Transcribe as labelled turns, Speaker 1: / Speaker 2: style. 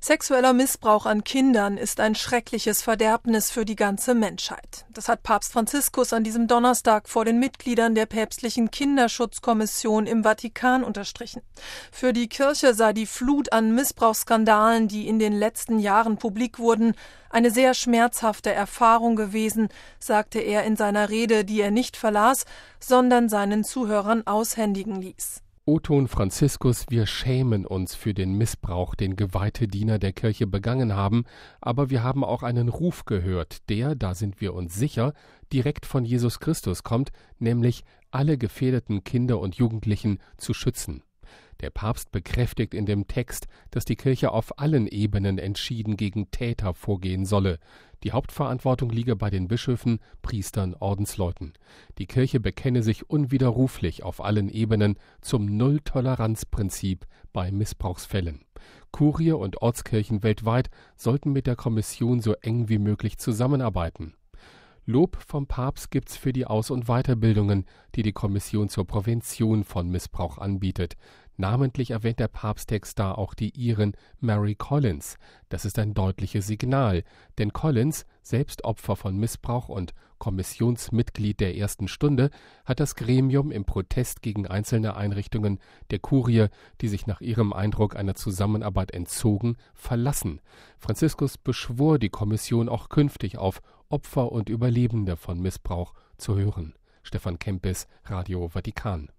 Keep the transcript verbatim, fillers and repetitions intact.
Speaker 1: Sexueller Missbrauch an Kindern ist ein schreckliches Verderbnis für die ganze Menschheit. Das hat Papst Franziskus an diesem Donnerstag vor den Mitgliedern der päpstlichen Kinderschutzkommission im Vatikan unterstrichen. Für die Kirche sei die Flut an Missbrauchsskandalen, die in den letzten Jahren publik wurden, eine sehr schmerzhafte Erfahrung gewesen, sagte er in seiner Rede, die er nicht verlas, sondern seinen Zuhörern aushändigen ließ.
Speaker 2: O-Ton Franziskus: Wir schämen uns für den Missbrauch, den geweihte Diener der Kirche begangen haben, aber wir haben auch einen Ruf gehört, der, da sind wir uns sicher, direkt von Jesus Christus kommt, nämlich alle gefährdeten Kinder und Jugendlichen zu schützen. Der Papst bekräftigt in dem Text, dass die Kirche auf allen Ebenen entschieden gegen Täter vorgehen solle. Die Hauptverantwortung liege bei den Bischöfen, Priestern, Ordensleuten. Die Kirche bekenne sich unwiderruflich auf allen Ebenen zum Null-Toleranz-Prinzip bei Missbrauchsfällen. Kurie und Ortskirchen weltweit sollten mit der Kommission so eng wie möglich zusammenarbeiten. Lob vom Papst gibt's für die Aus- und Weiterbildungen, die die Kommission zur Prävention von Missbrauch anbietet. Namentlich erwähnt der Papsttext da auch die Irin Mary Collins. Das ist ein deutliches Signal, denn Collins, selbst Opfer von Missbrauch und Kommissionsmitglied der ersten Stunde, hat das Gremium im Protest gegen einzelne Einrichtungen der Kurie, die sich nach ihrem Eindruck einer Zusammenarbeit entzogen, verlassen. Franziskus beschwor die Kommission auch künftig auf Opfer und Überlebende von Missbrauch zu hören. Stefan Kempis, Radio Vatikan.